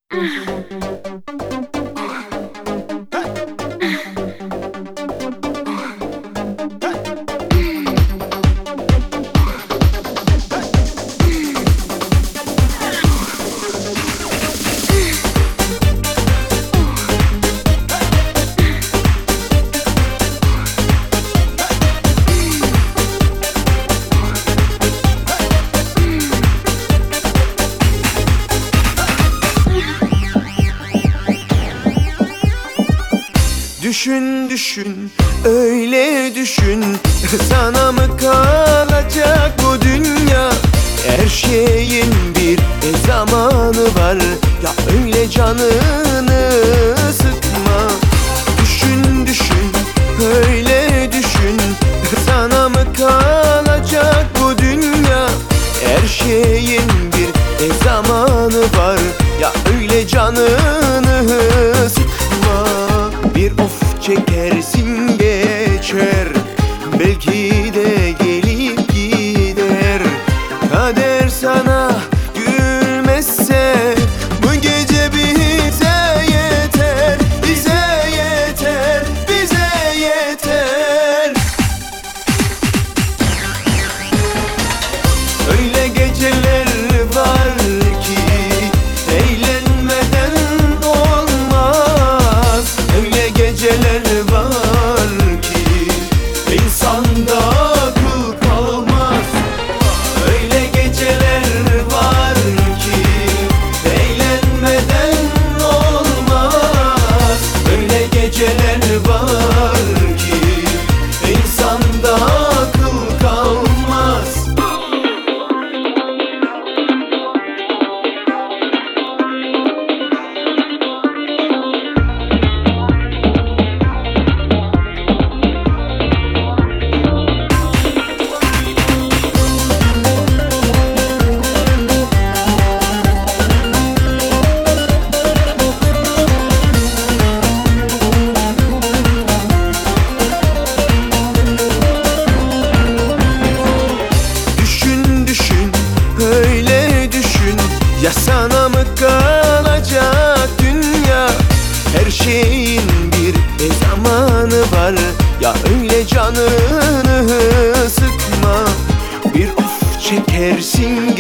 Düşün düşün, öyle düşün. Sana mı kalacak bu dünya? Her şeyin bir zamanı var. Ya öyle canını sıkma. Düşün düşün, öyle düşün. Sana mı kalacak bu dünya? Her şeyin bir zamanı var. Ya öyle canını sıkma. Bir of çekersin geçer, belki de gelip gider. Kader sana gülmezse bu gece bize yeter, bize yeter, bize yeter. Öyle geceler var ki eğlenmeden olmaz. Öyle geceler var ki insanda akıl kalmaz. Öyle geceler var ki eğlenmeden olmaz. Öyle geceler var ki insanda akıl kalmaz. Öyle düşün, ya sana mı kalacak dünya? Her şeyin bir zamanı var. Ya öyle canını sıkma. Bir of çekersin